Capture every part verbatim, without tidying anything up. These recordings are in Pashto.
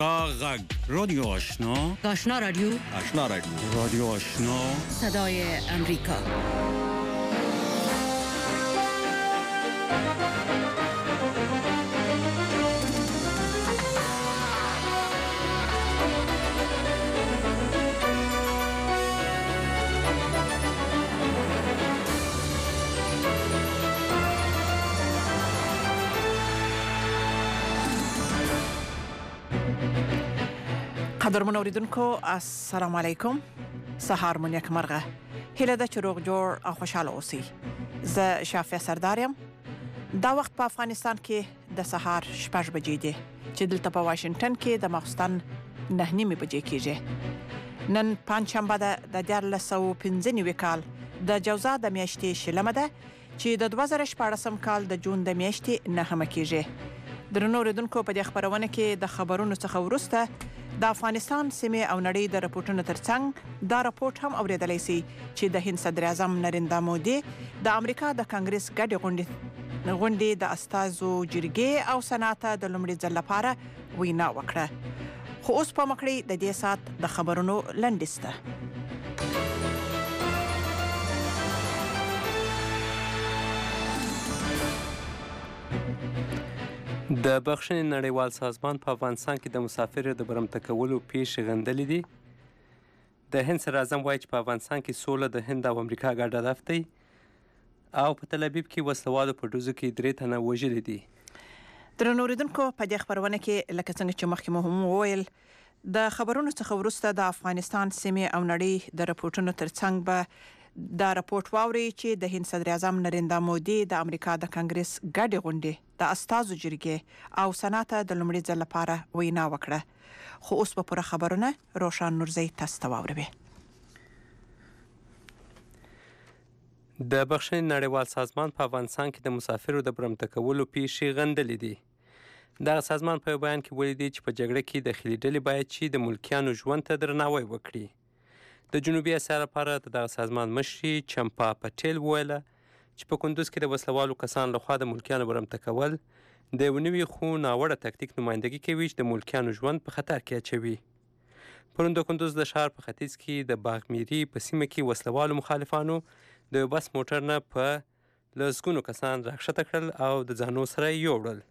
غږ رادیو آشنا آشنا رادیو آشنا رادیو رادیو آشنا صدای امریکا. قدرمن اوریدونکو السلام علیکم. سهار مو نیک مرغه. هیله ده چې روغ جوړ او خوشاله اوسئ. زه شافیه سردار یم. دا وخت په افغانستان کې د سهار شپږ بجې دي چې دلته په واشنگټن کې د ماخوستن نهه نیمې بجې کېږي. نن پنجشنبه ده د دیارلس سوه پنځه نوي کال د جوزا د میاشتې شلمه ده چې د دوه زره شپاړسم کال د جون د میاشتې نهمه کېږي. درنو اوریدونکو په دې خبرونه کې د خبرونو څخه وروسته د افغانستان سیمې او نړۍ د راپورټونو ترڅنګ دا راپورټ هم اوریدلای شي چې د هند صدر اعظم نریندرا مودي د امریکا د کانګرس ګډې غونډې غونډې د استازو جرګې او سنات د لومړي ځل لپاره وینا وکړه. خو اوس په مکړې د دې سات د خبرونو لنډسته. د بخښنې نړیوال سازمان په افغانستان کې د مسافرو د برمته کولو پیښې غندلې دي. د هند صدر اعظم وایي چې په افغانستان کې سوله د هند او امریکا ګډ هدف دی او په تل ابیب کې وسلوالو په ډزو کې درې تنه وژلي دي. درنو اوریدونکو په دې خبرونه کې لکه څنګه چې مخکې مو هم وویل د خبرونو څخه وروسته د افغانستان سیمې او نړۍ د راپورټونو ترڅنګ به دا راپورټ واوري چې د هند صدر اعظم نریندرا مودي د امریکا د کانګرس ګډې غونډې د استازو جرګې او سنات د لومړي ځل لپاره وینا وکړه. خو اوس په پوره خبرونه روشن نورزی تاسو ته واوروي. د بخښنې نړیوال سازمان په افغانستان کې د مسافرو د برمته کولو پیښې غندلې دي. دغه سازمان په بیان کې ویلي دي چې په جګړه کې داخلي ډلې باید چې د ملکیانو ژوند ته درناوی وکړي. د جنوبي اسیا لپاره د دغه سازمان مشري چمپا پټیل وویله چې په کندوز کې د وسلوالو کسانو لخوا د ملکیانو برمته کول د یو نوي خو ناوړه تکتیک نمایندګي کوي چې د ملکیانو ژوند په خطر کې اچوي. پرون د کندوز د ښار په ختیځ کې د باغمیري په سیمه کې وسلوالو مخالفانو د یو بس موټر نه په لسګونو کسان راښکته کړل او د ځانو سره یې یوړل.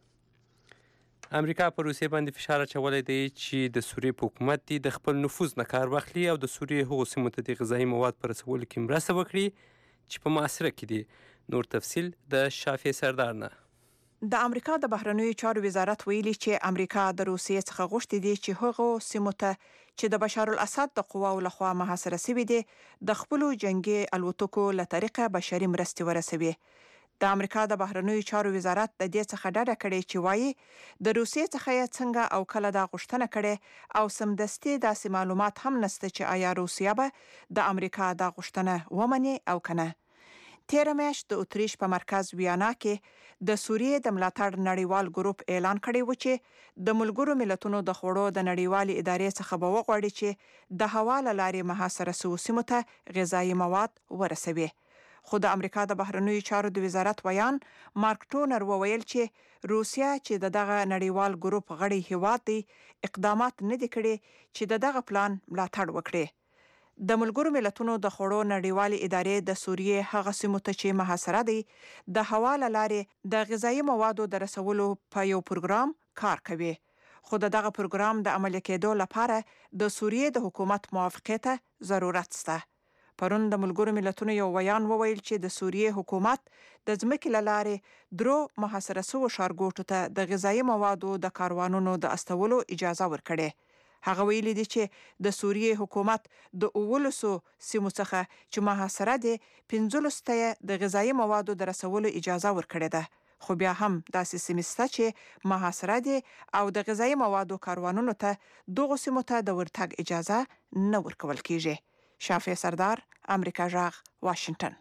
امریکا په روسیې باندې فشار اچولی دی چې د سوریې په حکومت دی د خپل نفوذ نه کار واخلي او د سوریې هغو سیمو ته د غذایي مواد په رسولو کې مرسته وکړي چې په محاصره کې دي. نور تفصیل د شافیه سردار نه. د امریکا د بهرنیو چارو وزارت ویلي چې امریکا د روسیې څخه غوښتي دي چې هغو سیمو ته چې د بشار الاسد د قواو لخوا محاصره شوي دي د خپلو جنگي الوتکو له طریقه بشري مرستې ورسوي. د امریکا د بهرنیو چارو وزارت د دې څخه ډډه کړې چې وایي د روسیې څخه یې څنګه او کله دا غوښتنه کړې او سمدستي داسې معلومات هم نشته چې آیا روسیه به د امریکا دا غوښتنه ومني او کنه. تیره میاشت د اتریش په مرکز ویانا کې د سوریې د ملاتړ نړیوال ګروپ اعلان کړی و چې د ملګرو ملتونو د خوړو د نړیوالې ادارې څخه به وغواړي چې د هوا له لارې محاصره شوو سیمو ته غذایي مواد ورسوي. خو د امریکا د بهرنیو چارو د وزارت ویان مارک ټونر وویل چې روسیه چې د دغه نړیوال ګروپ غړی هیواد دی اقدامات نه دي کړي چې د دغه پلان ملاتړ وکړي. د ملګرو ملتونو د خوړو نړیوالې ادارې د سوریې هغه سیمو ته چې محاصره دي د هوا له لارې د غذایي موادو د رسولو په یو پروګرام کار کوي. خو د دغه پروګرام د عملي کېدو لپاره د سوریې د حکومت موافقې ته ضرورت شته. پرون د ملګرو ملتونو یو ویان وویل چې د سوریې حکومت د ځمکې له لارې درو محاصره شوو ښارګوټو ته د غذایي موادو د کاروانونو د استولو اجازه ورکړې. هغه ویلي دي چې د سوریې حکومت د اوولسو سیمو څخه چې محاصره دي پنځلسو ته د غذایي موادو د رسولو اجازه ورکړې ده. خو بیا هم داسې سیمې شته چې محاصره دي او د غذایي موادو کاروانونو ته دغو سیمو ته د ورتګ اجازه نه ورکول کیږي. شافیه سردار، امریکا جغ، واشنگټن.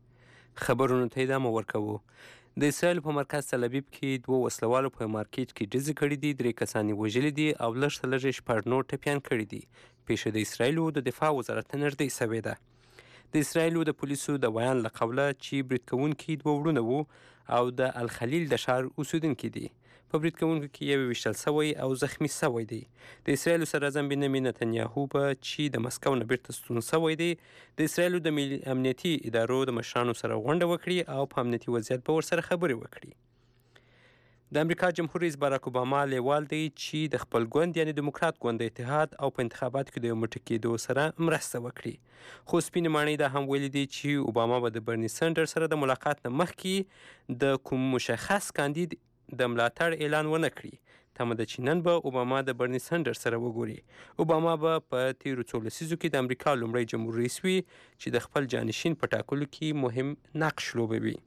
خبرونو ته ادامه ورکوو. د اسرائیل په مرکز تل ابیب کې دوه وسلوالو په مارکیټ کې ډزې کړي دي، درې کسان یې وژلي دي او لږ څه لږ شپږ نور ټپیان کړي دي. پیښه د اسرائیلو د دفاع وزارت ته نږدې شوې ده. د اسرائیلو د پولیسو د بیان له قوله چې برید کوونکي دوه وروڼه وو او د الخلیل د ښار اوسیدونکي دي. په برید کوونکو کې یو ویشتل سوی او زخمی سوی دی. د اسرایل صدراعظم بنیامین نتنیاهو به چې د مسکو نه بیرته ستون سوی دی د اسرایل د ملي امنیتي ادارو د مشرانو سره غونډه وکړي او په امنیتي وضعیت به ورسره خبرې وکړي. د امریکا جمهور رئیس باراک اوباما لیوال دی چې د خپل ګوند یعنی دیموکرات ګوند د اتحاد او په انتخاباتو کې د یو موټی کېدو سره مرسته وکړي. خو سپینې ماڼۍ دا هم ویلي دي چې اوباما به د برني سنډر سره د ملاقات نه مخکې د کوم مشخص کاندید د ملاتړ اعلان ونه کړي. تمه ده چې نن به اوباما د برني سنډر سره وګوري. اوباما به په تیرو څو لسیزو کې د امریکا لومړی جمهور رئیس وي چې د خپل جانشین په ټاکلو کې مهم نقش لوبوي.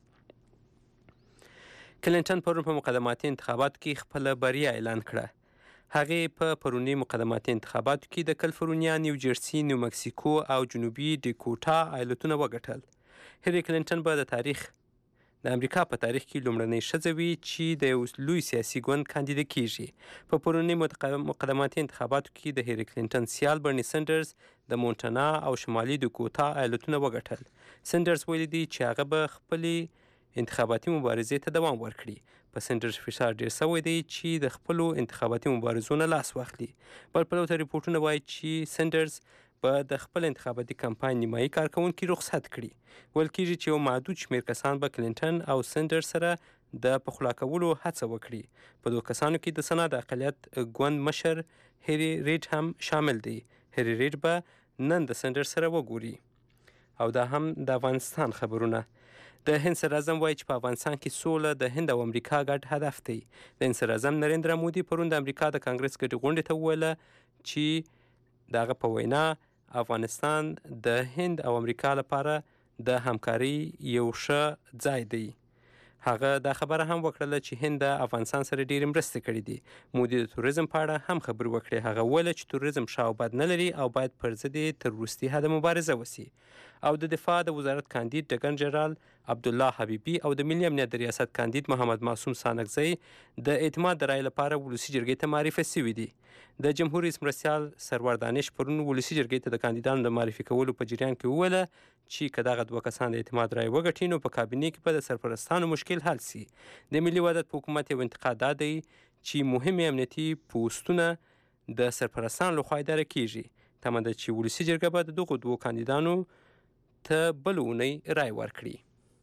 کلینټن پرون په مقدماتي انتخاباتو کې خپله بریا اعلان کړه. هغې په پروني مقدماتي انتخاباتو کې د کلیفورنیا، نیو جرسي، نیو مکسیکو او جنوبي ډیکوټا ایالتونه وګټل. هیلري کلینټن به د تاریخ د امریکا په تاریخ کې لومړنۍ ښځه وي چې د یو لوی سیاسي ګوند کاندیده کیږي. په پروني مقدماتي انتخاباتو کې د هیلري کلینټن سیال برني سنډرز د مونټانا او شمالي ډیکوټا ایالتونه وګټل. سنډرز ویلي دی چې هغه به خپلې انتخاباتي مبارزې ته دوام ورکړي. په سنډرز فشار ډیر سوی دی چې د خپلو انتخاباتي مبارزو نه لاس واخلي. بل پلو ته ریپورټونه وایي چې سنډرز به د خپل انتخاباتي کمپاین نیمایي کارکوونکي رخصت کړي. ویل کېږي چې یو محدود شمېر کسان به کلینټن او سنډرز سره د پخلا کولو هڅه وکړي. په دوه کسانو کې د سنا د اقلیت ګوند مشر هیری ریډ هم شامل دی. هیری ریډ به نن د سنډرز سره وګوري. او دا هم د افغانستان خبرونه. د هند صدراعظم وایي چې په افغانستان کې سوله د هند او امریکا ګډ هدف دی. د هند صدراعظم نریندرا مودي پرون د امریکا د کانګرس ګډې غونډې ته وویله چې د هغه په وینا افغانستان د هند او امریکا لپاره د همکارۍ یو ښه ځای دی. هغه دا خبره هم وکړله چې هند د افغانستان سره ډېرې مرستې کړې دي. مودي د توریزم په اړه هم خبرې وکړې. هغه وویل چې توریزم ښه او بد نه لري او باید پر ضد یې تر وروستي حده مبارزه وسي. او د دفاع د وزارت کاندید ډګر جنرال عبدالله حبیبي او د ملي امنیت د ریاست کاندید محمد معصوم سانکزی د اعتماد د رای لپاره ولسي جرګې ته معرفي شوي دي. د جمهور رئیس مرستیال سرور دانش پرون ولسي جرګې ته د کاندیدانو د معرفي کولو په جریان کې وویله چې که دغه دوه کسان د اعتماد رای وګټي نو په کابینې کې به د سرپرستانو مشکل حل سي. د ملي وحدت په حکومت یو انتقاد دا دی چې مهمې امنیتي پوستونه د سرپرستانو لخوا اداره کیږي. تمه ده چې ولسي جرګه به د دغو دوو کاندیدانو ته بل اونۍ رای ورکړي.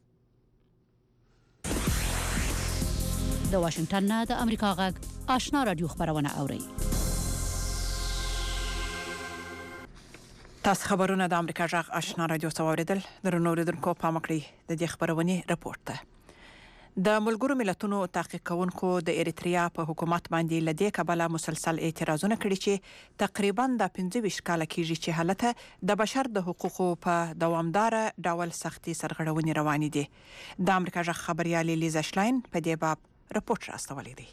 د واشنگټن نه د امریکا غږ آشنا رادیو خبرونه اوري. تاسو خبرونه د امریکا غږ آشنا رادیو څخه اوریدل. درنو اوریدونکو پام کړئ د دې خبرونې رپورټ ته. د ملګرو ملتونو تحقیق کوونکو د اریتریا په حکومت باندې لدې کبله مسلسل اعتراضونه کړي چې تقریبا د پنځه ویشت کاله کېږي چې حالت د بشر د حقوقو په دوامدار ډول سختي سرغړونې روانې دي. د امریکا غږ خبريالې لیزا شلاین په دې باب رپورټ راستولی دی.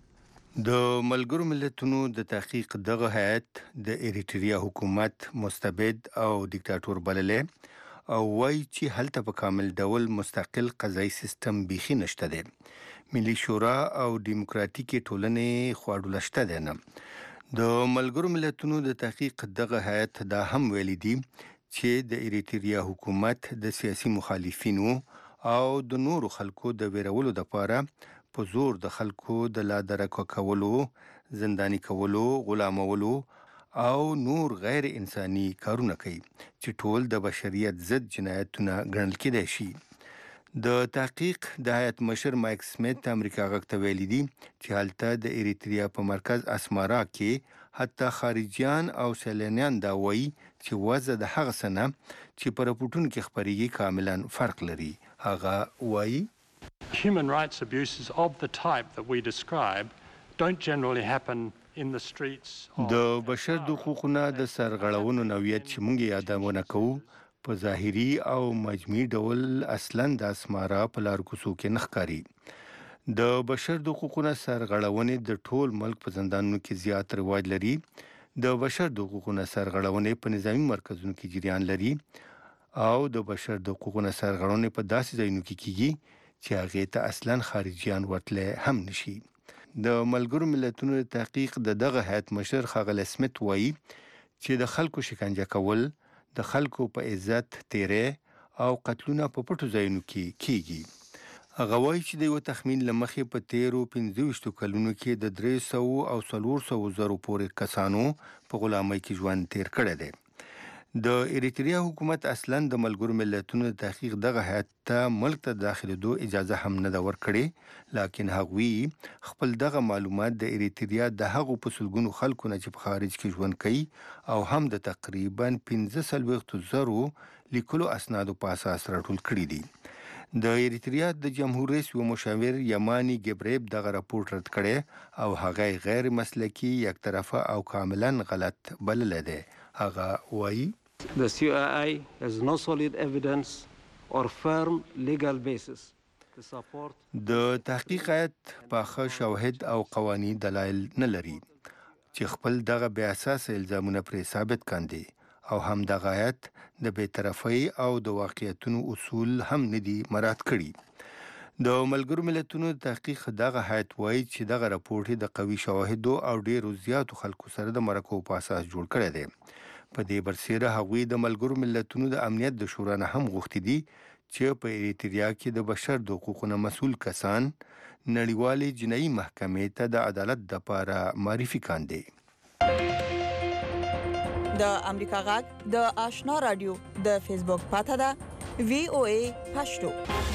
د ملګرو ملتونو د تحقیق دغه هیئت د اریتریا حکومت مستبد او دیکتاتور بللې او وایي چې هلته په کامل ډول مستقل قضایي سیستم بیخي نشته دی. ملي شورا او دیموکراتیکي ټولنې خواډوله شته دی نه. د ملګرو ملتونو د تحقیق دغه هیئت دا هم ویلي دي چې د اریتریا حکومت د سیاسي مخالفینو او د نورو خلکو د ویرولو لپاره په زور د خلکو د لادرکه کولو، زنداني کولو، غلامولو او نور غیر انساني کارونه کوي چې ټول د بشریت ضد جنایتونه ګڼل کېدای شي. د تحقیق د هیئت مشر مایک سمیت امریکا غږ ته ویلي دي چې هلته د اریتریا په مرکز اسمارا کې حتی خارجيان او سیلانیان دا وایي چې وضع د هغه څه نه چې په رپورټونو کې خپرېږي کاملا فرق لري. هغه وایي Human rights abuses of the type that we describe don't generally happen in the streets. د بشر د حقوقو د سرغړونو نوعیت چې موږ یادونه کوو په ظاهري او مجموعي ډول اصلاً د اسمارا په لار کوڅو کې نه ښکاري. د بشر د حقوقو سرغړونې د ټول ملک په زندانونو کې زیات رواج لري. د بشر د حقوقو سرغړونې په نظامي مرکزونو کې جریان لري او د بشر د حقوقو سرغړونې په داسې ځایونو کې کیږي چې هغه ته اصلاً خارجيان ورتله هم نشي. د ملګرو ملتونو تحقیق د دغه هیئت مشر ښاغلی سمیت وایي چې د خلکو شکنجه کول، د خلکو په عزت تیری او قتلونه په پټو ځایونو کې کیږي. هغه وایي چې د یو تخمین لمخې په تیرو پنځه ویشت کلونو کې د درې سوه او څلور سوه زرو پورې کسانو په غلامۍ کې ژوند تیر کړی دی. د اریتریا حکومت اصلاً د ملګرو ملتونو د تحقیق دغه هیات ته ملک ته داخلېدو اجازه هم نه ده ورکړې، لکن هغوی خپل دغه معلومات د اریتریا د هغو په سلګونو خلکو نه چې په خارج کې ژوند کوي او هم د تقریباً پنځه څلوېښتو زرو لیکلو اسنادو په اساس راټول کړي دي. د اریتریا د جمهور رئیس و مشاور یمانی ګبریب دغه راپورټ رد کړی او هغه غیر مسلکي، یک طرفه او کاملاً غلط بللی دی. هغه وایي The C I I has no solid evidence or firm legal basis to support د تحقیق هیات پاخه شواهد او قوانین دلایل نه لري چې خپل دغه بې اساسه الزامونه پرې ثابت کاندي او هم دغه هیات د بی‌طرفۍ او د واقعیتونو اصول هم نه دي مراعات کړي. د ملګرو ملتونو تحقیق دغه هیات وایي چې دغه راپورټ د قوي شواهدو او ډیرو زیاتو خلکو سره د مرکو په اساس جوړ کړی دی. په دې برسېره هغوی د ملګرو ملتونو د امنیت د شورا نه هم غوښتي دي چې په اریتریا کې د بشر د حقوقو نه مسؤل کسان نړیوالې جنایي محکمې ته د عدالت دپاره معرفي کاندي. د امریکا غږ د آشنا رادیو د فیسبوک پاته ده وی او ای پښتو.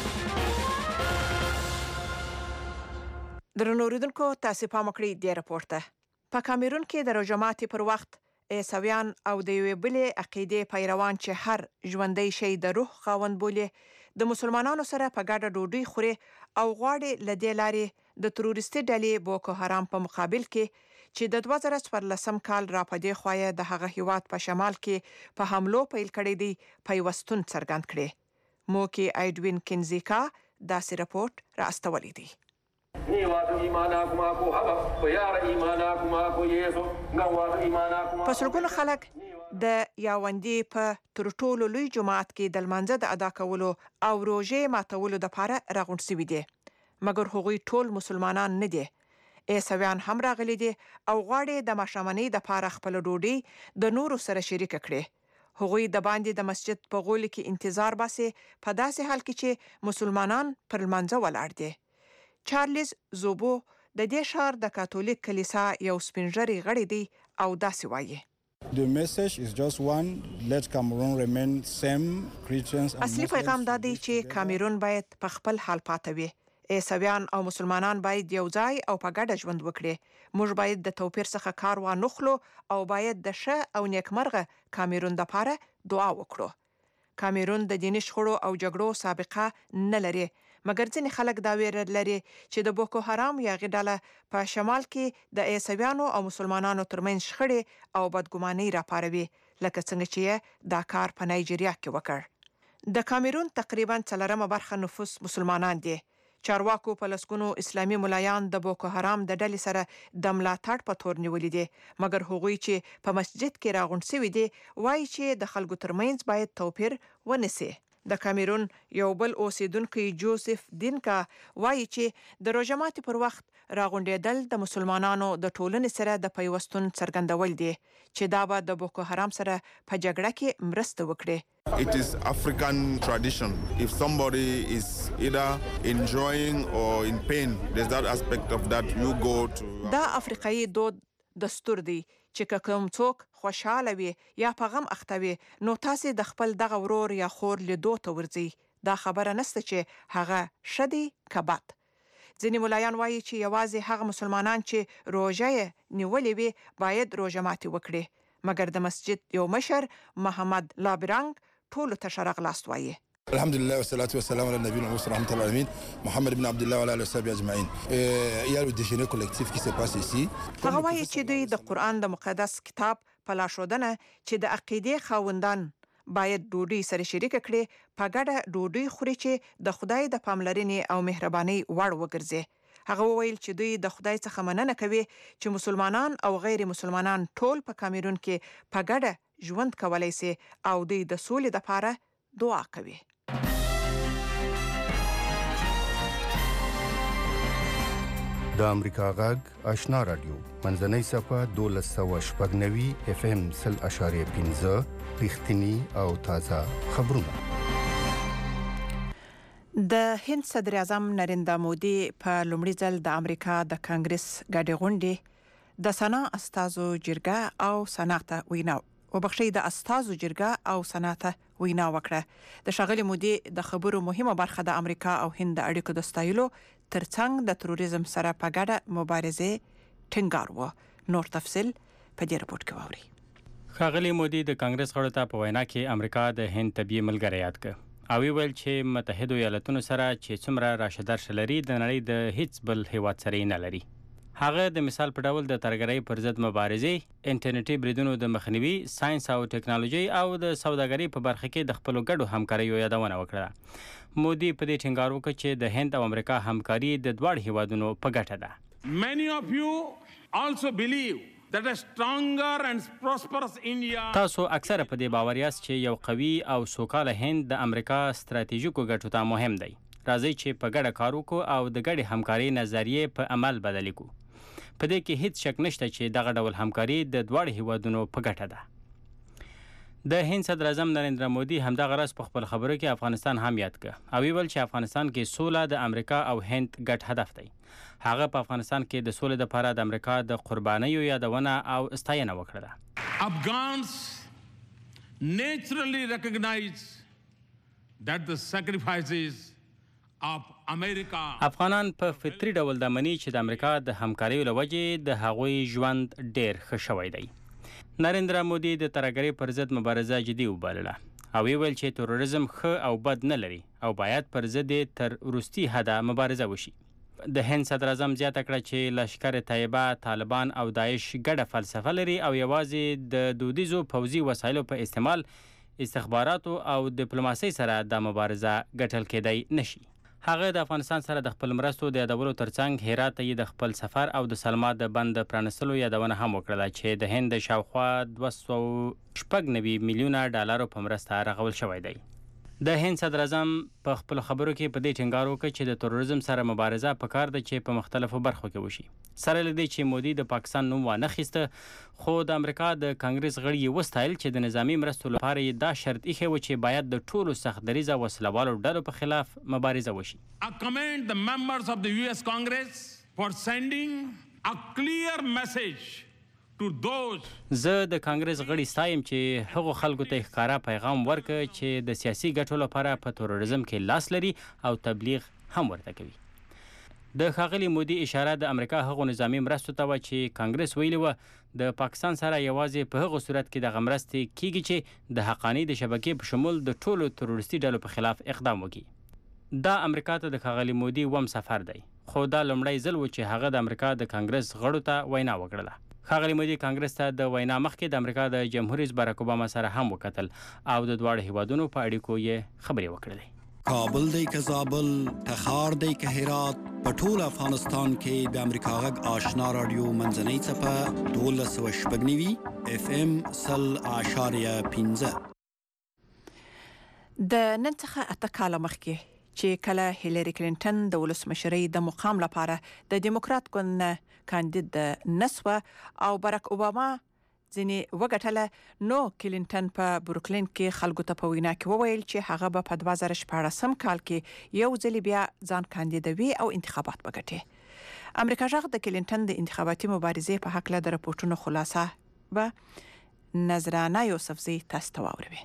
درنو اوریدونکو، تاسو پام وکړئ د راپور ته. په کامیرون کې د روژه ماتي پر وخت عیسویان او د یوې بلې عقیدې پیروان چې هر ژوندی شی د روح خاوند بولي د مسلمانانو سره په ګډه ډوډۍ خوري او غواړي له دې لارې د تروریستي ډلې بوکو حرام په مقابل کې چې د دوه زره څوارلسم کال را پدې خوایه د هغه هیواد په شمال کې په حملو پیل کړی دی پیوستون څرګند کړي. موکي ایډوین کینزیکا داسې راپورټ را استولی دی. په سلګونو خلک د یاوندې په تر ټولو لوی جماعت کې د لمانځه د ادا کولو او روژې ماتولو دپاره راغونډ شوي دي، مګر هغوی ټول مسلمانان نه دي. عیسویان هم راغلي دي او غواړي د ماښامنۍ دپاره خپله ډوډۍ د نورو سره شریکه کړي. هغوی د باندې د مسجد په غولي کې انتظار باسي په داسې حال کې چې مسلمانان پر لمانځه ولاړ دي. چارلز زوبو د دې ښار د کاتولیک کلیسا یو سپینږیری غړی دی او داسې وایي: The message is just one, let Cameroon remain same Christians and اصلي پیغام دا دی چې کامیرون باید په خپل حال پاتې وي. عیسویان او مسلمانان باید یو ځای او په ګډه ژوند وکړي. موږ باید د توپیر څخه کار وانخلو او باید د ښه او نیکمرغه کامیرون دپاره دعا وکړو. کامیرون د دیني شخړو او جګړو سابقه نه لري، مګر ځینې خلک دا ویره لري چې د بوکو حرام یاغي ډله په شمال کې د عیسویانو او مسلمانانو ترمنځ شخړې او بدګمانۍ راپاروي، لکه څنګه چې دا کار په نایجیریا کې وکړ. د کامیرون تقریبا څلورمه برخه نفوس مسلمانان دي. چارواکو په لسګونو اسلامي ملایان د بوکو حرام د ډلې سره د ملاتړ په تور نیولي دي، مګر هغوی چې په مسجد کې راغونډ شوي دي وایي چې د خلکو ترمنځ باید توپیر ونسي. د کامیرون یو بل اوسیدونکی جوزف دینکا وایي چې د روژه ماتي پر وخت راغونډېدل د مسلمانانو د ټولنې سره د پیوستون څرګندول دي چې دا به د بوکو حرام سره په جګړه کې مرسته وکړي. It is African tradition. If somebody is either enjoying or in pain, there's that aspect of that you go to. دا افریقایي دود دستور دی چې کوم څوک خوشاله وي یا په غم اخته وي نو تاسې د خپل دغه ورور یا خور لیدو ته ورځئ. دا خبره نشته چې هغه ښه دی که بد. ځینې ملایان وایي چې یوازې هغه مسلمانان چې روژه یې نیولې وي باید روژه ماتي وکړي، مګر د مسجد یو مشر محمد لابرنګ ټولو ته ښه راغلاست وایي. Alhamdulillah wassalatu wassalamu ala nabiyina Muhammad rahmatul alamin Muhammad ibn Abdullah wa ala alihi wa ajma'in. Il y a le déjeuner collectif qui se passe ici. هغه وایي چې دوی د قرآن د مقدس کتاب په لارښودنه چې د عقیدې خاوندان باید ډوډۍ سره شریکه کړي په ګډه ډوډۍ خوري چې د خدای د پاملرنې او مهربانۍ وړ وګرځي. هغه وویل چې دوی د خدای څخه مننه کوي چې مسلمانان او غیر مسلمانان ټول په کامیرون کې په ګډه ژوند کولی سي او دوی د سولې لپاره دعا کوي. د امریکا غږ آشنا رادیو منځنۍ صفه دولس سوه شپږ نوي اف ام سل اشاریه پنځه رښتینی او تازه خبرونه. د هند صدر اعظم نریندرا مودي په لومړي ځل د امریکا د کانګرس غړي غونډې د صنعت استازو جرګه او صنعت وینا وبخښي د استازو جرګه او صنعت وینا وکړه. د شاغلي مودي د خبرو مهمه برخه د امریکا او هند د اړیکو د ستایلو ترڅنګ د تروریزم سره په ګډه مبارزه ټینګار و. نور تفصیل په دې رپورت کې واوري. شاغلي مودي د کانګرس غړو ته په وینا کې امریکا د هند طبيعي ملګری یاد کړ او ویل چې متحده ایالاتونو سره چې څومره راشدار لري د نړۍ د هیڅ بل هیواد سره نه لري. هغه د مثال په ډول د ترګرۍ پر ضد مبارزه، انټرنیټي بریدونو د مخنیوي، ساينس او ټکنالوژي او د سوداګرۍ په برخه کې د خپل ګډو همکاریو یادونه وکړه. مودي په دې ټینګار وکړ چې د هند او امریکا همکاري د دوه هیوادونو په ګټه ده. Many of you also believe that a stronger and prosperous India تاسو اکثره په دې باور یاست چې یو قوي او سوکاله هند د امریکا ستراتیژیکو ګټو ته مهم دی. راځي چې په ګډه کار وکړو او د ګډې همکاري نظریه په عمل بدل کړو. په دې کې هیڅ شک نشته چې دغه ډول همکاري د دوه هیوادونو په ګټه ده. د هند صدر اعظم نریندرا مودي همدغه راز په خپل خبرو کې افغانستان هم یاد کړ او ویل چې افغانستان کې سوله د امریکا او هند ګډ هدف دی. هغه په افغانستان کې د سولې لپاره د امریکا د قربانیو یادونه او ستاینه وکړه. Afghans naturally recognize that the sacrifices of America افغانان په فطري ډول د مني چې د امریکا د همکاري لوجې د هغوی ژوند ډیر ښه شوی دی. نریندرا مودي د ترګرۍ پر ضد مبارزه جدي وبلله او ویل چې تروریزم ښه او بد نه لري او باید پر ضد تر وروستي حده مبارزه وشي. د هند صدر اعظم زیاته کړه چې لشکر طیبه، طالبان او داعش ګډه فلسفه لري او یوازې د دودیزو پوځي وسایلو په استعمال، استخباراتو او ډیپلوماسۍ سره د مبارزه ګټل کېدای نشي. هغه د افغانستان سره د خپل مرستو د یادولو ترڅنګ هرات ته د خپل سفر او د سلما د بند پرانستلو یادونه هم وکړه چې د هند شاوخوا دوه سوه شپږ نوي میلیونه ډالرو په مرسته رغول شوی دی. د هند صدر اعظم په خپل خبرو کې په دې ټینګار وکړ چې د تروریزم سره مبارزه پکار ده چې په مختلفو برخو کې وشي. سره له دې چې مودي د پاکستان نوم وانه خیسته خو د امریکا د کانګرس غړي یې وستایل چې د نظامی مرستو لپاره یې دا شرط ایښی و چې باید د ټولو سخت دریځه وسلوالو ډلو په خلاف مبارزه وشي. I commend the members of the U S Congress for sending a clear message to those زه د کانګرس غړي ستایم چې هغو خلکو ته ښکارا پیغام ورکړي چې د سیاسي ګټو لپاره په تروریزم کې لاس لري او تبلیغ هم ورته کوي. د ښاغلي مودي اشاره د امریکا هغو نظامی مرستو ته و چې کانګرس ویلي و د پاکستان سره یوازې په هغو صورت کې دغه مرستې کیږي چې د حقانی د شبکې په شمول د ټولو تروریستي ډلو په خلاف اقدام وکړي. دا امریکا ته د ښاغلي مودي وم سفر دی خو دا لومړی ځل و چې هغه د امریکا د کانګرس غړو ته وینا وکړله. ښاغلي مودي کانګرس ته د وینا مخکې د امریکا د جمهور رئیس باراک اوباما سره هم وکتل او د دواړو هیوادونو په اړیکو یې خبرې وکړلې. کابل دی که زابل، تخار دی که هرات، په ټول افغانستان کې د امریکا غږ آشنا رادیو منځنۍ څپه دولس سوه شپږ نوي اف ام سل اعشاریه پنځه. د نن څخه اته کاله مخکې چې کله هیلری کلینټن د ولسمشرۍ د مقام لپاره د دیموکرات ګوند کاندید نسوه او باراک اوباما ځینې وګټله، نو کلینټن په بروکلین کې خلکو ته په وینا کې وویل چې هغه به په دوه زره شپاړسم کال کې یو ځل بیا ځان کاندیدوي او انتخابات وګټي. امریکا غږ د کلینټن د انتخاباتي مبارزې په حق له د راپورټونو خلاصه به نظرانه یوسفزي تاسو ته واوروي.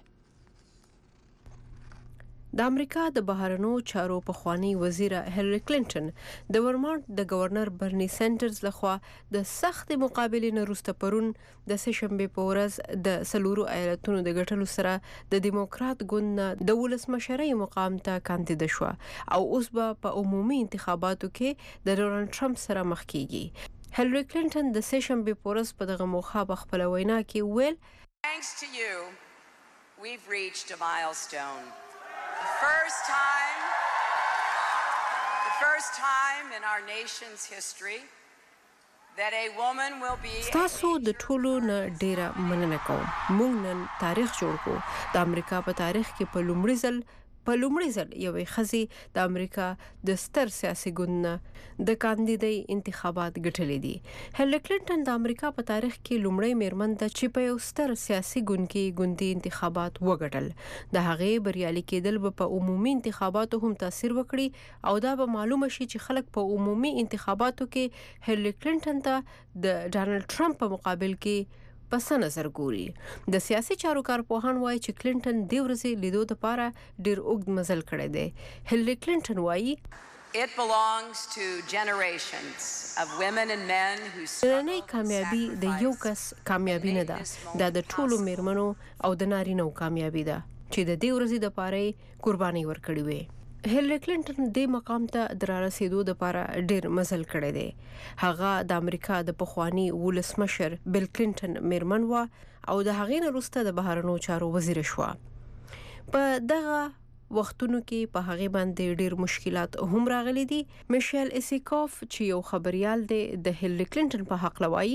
د امریکا د بهرنیو چارو پخوانی وزیر هیلری کلینټن د ورمانټ د گورنر برنی سینډرز لخوا د سخت مقابلې نه وروسته پرون د سه شنبې په ورځ د سلورو ایالتونو د ګټلو سره د دیموکرات ګوند د ولسمشرۍ مقام ته کاندید شو او اوس به په عمومي انتخاباتو کې د ډونالډ ټرمپ سره مخ کیږي. هیلری کلینټن د سه شنبې په ورځ په دغه موخه په خپل وینا کې ویل Thanks to you, we've reached a milestone. The first time, the first time in our nation's history that a woman will be. تاسو د ټولو نه ډیره مننه کوم. موږ نن تاریخ جوړ کړو. د امریکا په تاریخ کې په لومړي ځل په لومړي ځل یوې ښځې د امریکا د ستر سیاسي ګوند نه د کاندیدۍ انتخابات ګټلي دي. هیلری کلینټن د امریکا په تاریخ کې لومړی میرمن ده چې په یو ستر سیاسي ګوند کې ګوندي انتخابات وګټل. د هغې بریالي کېدل به په عمومي انتخاباتو هم تاثیر وکړي او دا به معلومه شي چې خلک په عمومي انتخاباتو کې هیلری کلینټن ته د ډانلډ ټرمپ په مقابل کې پس نظر ګوري. د سیاسي چارو کارپوهان وایي چې کلینټن د ورځې لیدو لپاره ډیر اوږد مزل کړی دی. هیلری کلینټن وایي It belongs to generations of women and men who نننۍ کامیابی د یو کس کامیابی نه ده، دا د ټولو میرمنو او د نارینه‌و کامیابی ده چې د دې ورځې لپاره قرباني ورکړي وي. هیلری کلینټن د مقام ته درارسېدو لپاره ډیر مزل کړی دی. هغه د امریکا د پخوانی ولسمشر بیل کلینټن میرمن و او د هغې نه وروسته د بهرنیو چارو وزیر شوه. په دغه وختونو کې په هغه باندې ډیر مشکلات هم راغلي دي. میشل ایسیکوف چې یو خبريال دی د هیلری کلینټن په حق لوي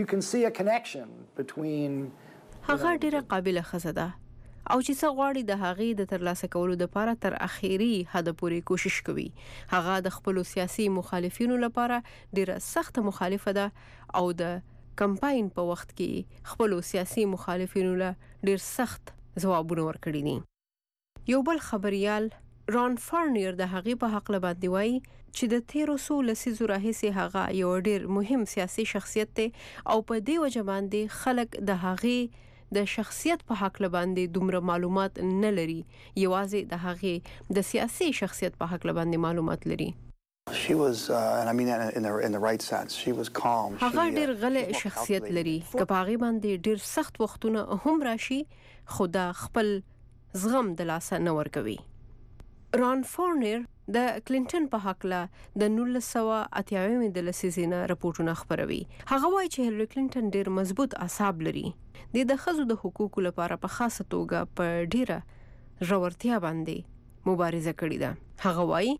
هغه ډیره قابلیت ښځه ده او چې څه غواړي د هغې د ترلاسه کولو لپاره تر اخیری حد پورې کوشش کوي. هغه د خپل سیاسي مخالفینو لپاره ډیره سخت مخالفه ده او د کمپاین په وخت کې خپل سیاسي مخالفینو له ډیر سخت ځوابونه ورکړي دي. یو بل خبريال ران فارنیر د هغې په حق باندې وایي چې د تیرو څو لسیزو راهیسې هغه یو ډیر مهم سیاسي شخصیت دی او په دې وجه باندې خلک د هغې د شخصیت په حق باندې دومره معلومات نه لري، یوازې د هغې د سیاسي شخصیت په حق باندې معلومات لري. She was, uh, and I mean that in the in the right sense. She was calm. هغه ډیر غلې شخصیت لري. که په هغې باندې ډیر سخت وختونه هم راشي، خو دا خپل زغم د لاسه نه ورکوي. ران فورنیر د کلینټن په حق له د نولس سوه اتیا اویا د لسیزې نه راپورټونه خپروي. هغه وایي چې هیلری کلینټن ډیر مضبوط اعصاب لري. د د ښځو د حقوقو لپاره په خاصه توګه په ډیره ژورتیا باندې مبارزه کړې ده. هغه وایي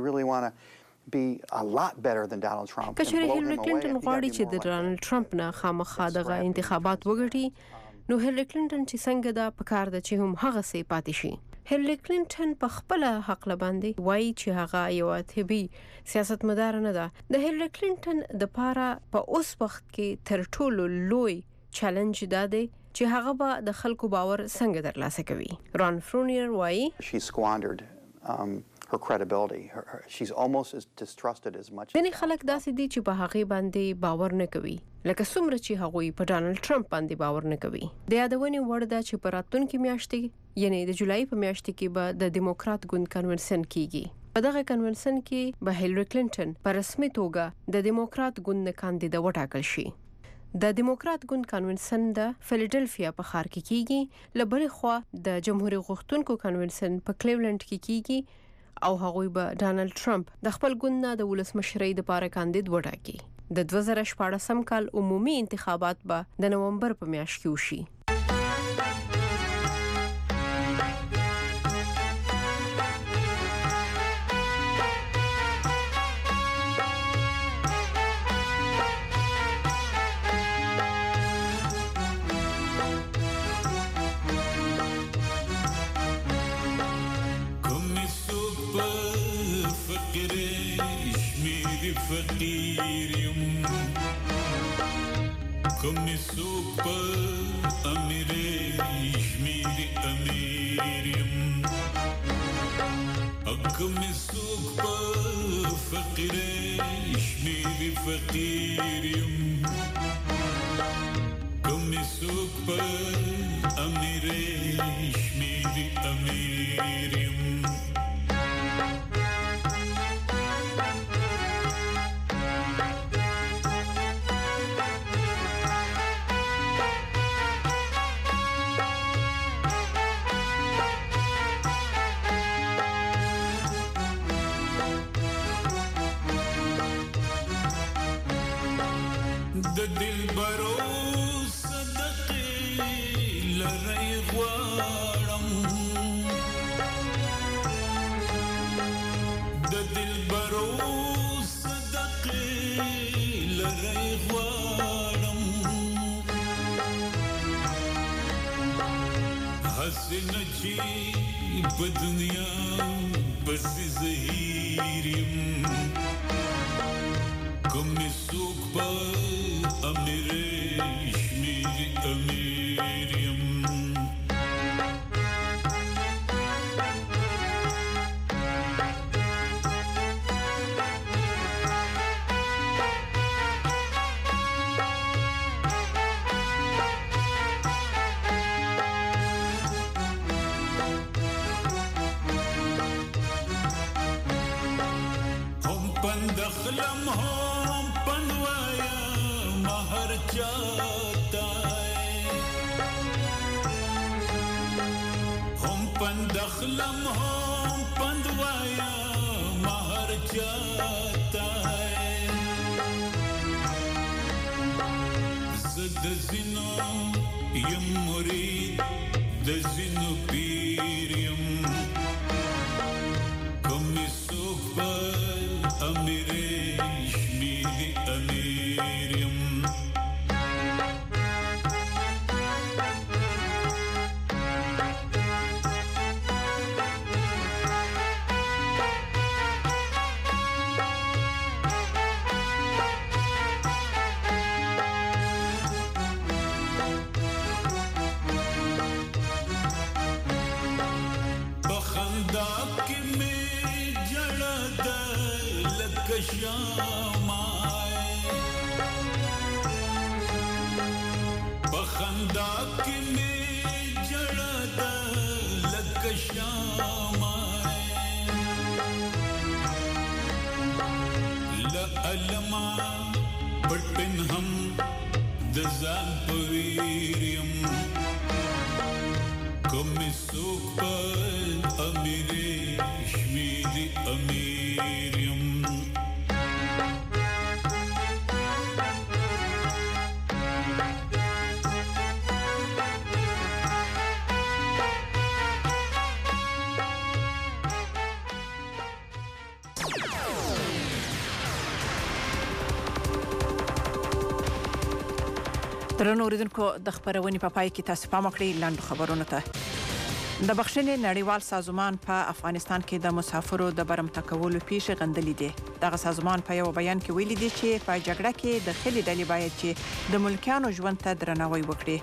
کچېرې هیلری کلینټن غواړي چې د ډانلډ ټرمپ نه خامخا دغه انتخابات وګټي، نو هیلری کلینټن چې څنګه ده په کار ده چې هم هغه سي پاتې شي. هیلری کلینټن په خپل حق باندې وایي چې هغه یو طبي سیاستمدار نه ده. د هیلری کلینټن د پاره په اوس وخت کې تر ټولو لوی چیلنج ده دی چې هغه به د خلکو باور څنګه ترلاسه کوي. ران فرونیر وایي she squandered um, her credibility. Her, her, she's almost as distrusted as much. ځینې خلک داسې دي چې په هغې باندې باور نه کوي لکه څومره چې هغوی په ډانلډ ټرمپ باندې باور نه کوي. د یادونې وړ ده چې په راتلونکي میاشت کې یعنی د جولای په میاشت کې به د دیموکرات ګوند کنونسن کیږي. په دغه کنونسن کې به هیلری کلینټن په رسمي توګه د دیموکرات ګوند نه کاندیدا وټاکل شي. د دیموکرات ګوند کنونسن د فیلډلفیا په ښار کې کیږي. له بلې خوا د جمهوریت غوښتونکو کنونسن په کلیولند کې کیږي او هغوی به ډانلډ ټرمپ د خپل ګوند نه د ولسمشرۍ لپاره کاندید وټاکي. د دوه زره شپاړسم کال عمومي انتخابات به د نومبر په میاشت کې وشي. Come super amire ishmiri amirim Come super fakire ishmiri fakirim Come super amire ishmiri amirim داسې نه چې په دنیا پسې زهیر یم کوم مې څوک به امیرې شمېري امیر یم دخلم هم پنوایا مہر چاہتا ہے ہم پن دخلم هم پنوایا مہر چاہتا ہے زد زنو یم مرید دزنو پیر یم کم سوک پر امیرے شمیری امیریم بخندا کی میں جڑا دا شام آئے بخندا کی میں جڑا دا لگ شام آئے لعلما پٹن ہم دزان پویریم کم سوک پر امیرے شمیری امیریم درنو اوریدونکو د خبرونې په پای کې تاسو پام وکړئ لاندې خبرونه ته د بخښنې نړیوال سازمان په افغانستان کې د مسافرو د برمته کولو پیښې غندلې دي دغه سازمان په یو بیان کې ویلي دي چې په جګړه کې د خلي ډلې باید چې د ملکیانو ژوند ته درناوی وکړي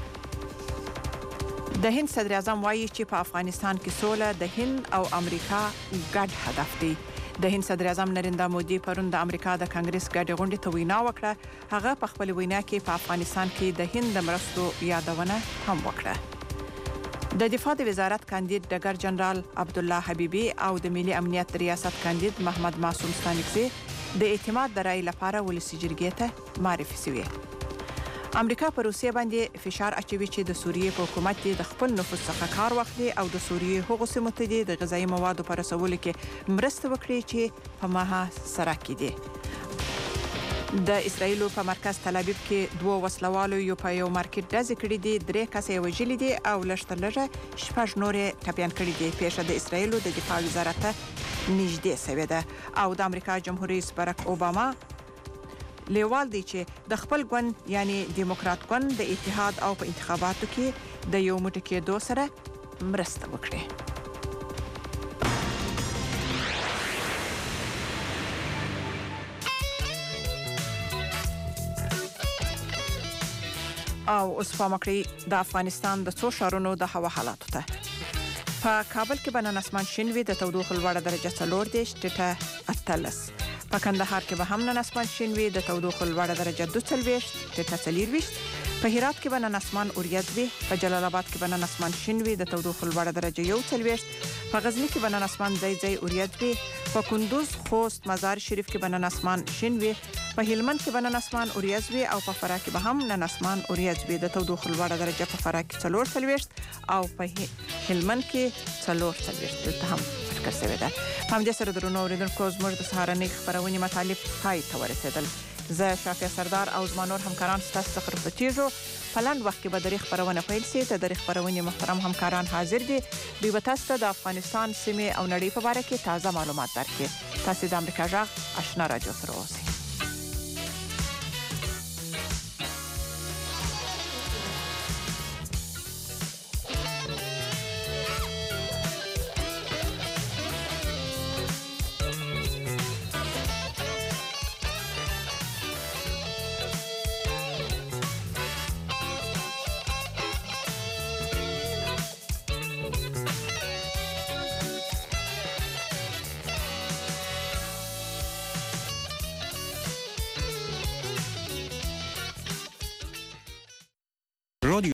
د هند صدر اعظم وایي چې په افغانستان کې سوله د هند او امریکا ګډ هدف دی د هند صدر اعظم نریندرا مودي پرون د امریکا د کانګرس ګډې غونډې ته وینا وکړه هغه په خپل وینا کې په افغانستان کې د هند د مرستو یادونه هم وکړه د دفاع د وزارت کاندید ډګر جنرال عبد الله حبیبي او د ملي امنیت ریاست کاندید محمد معصوم ستانکزی د اعتماد د رای لپاره ولسی جرګې ته معرفي شوی امریکا پر روسیه باندې فشار اچوي چې د سوریې په حکومت د خپل نفوذ څخه کار واخلي او د سوریې هغو سیمو ته د غذایي موادو پر رسولو کې مرسته وکړي چې په محاصره کې دي د اسرایل په مرکز تل ابیب کې دوه وسلوالو یو په یو مارکیټ ډز کړی دي درې کسې وژلي دي او لږ تر لږه شپږ نورې ټپیان کړي دي پیښه د اسرایل د دفاع وزارت نږدې شوې ده او د امریکا جمهور رئیس باراک اوباما لیوال دی چې د خپل ګوند یعنی دیموکرات ګوند د اتحاد او په انتخاباتو کې د یو موټی کېدو سره مرسته وکړي او اوس په مکړی د افغانستان د څو شهرونو د هوا حالاتو ته په کابل کې بنن اسمان شینوي د تودوخه لوړه درجه څلور دیش ټټه اتلس په کندهار کې به هم نن اسمان شینوي د تودوخه لوړه درجه دوه څلويش ټټه څلويش په هرات کې به نن اسمان اوریځوي په جلال آباد کې به نن اسمان شینوي د تودوخه لوړه درجه یو څلويش په غزنی کې به نن اسمان ځای ځای اوریځوي په کندوز خوست مزار شریف کې به نن اسمان شینوي په هلمند کې به نن اسمان اوریځوي او په فراه کې به هم نن اسمان اوریځوي د تودوخه لوړه درجه په فراه کې څلور څلويش او په هلمند کې څلور څلويش دلته هم ټکر شوی ده هم د سره درنو اوریدونکو زموږ د سهارنۍ خبرونه مطالب پای ته ورسېدل زه شافیا سردار او زمانور همکاران ستاسو څخه رخصتیږو په لاند وخت کې به د خبرونه پیل شي ته د خبرونه محترم همکاران حاضر دي دوی به تاسو ته د افغانستان سیمه او نړۍ په اړه کې تازه معلومات درکړي تاسو د امریکا جغ آشنا رادیو سره اوسئ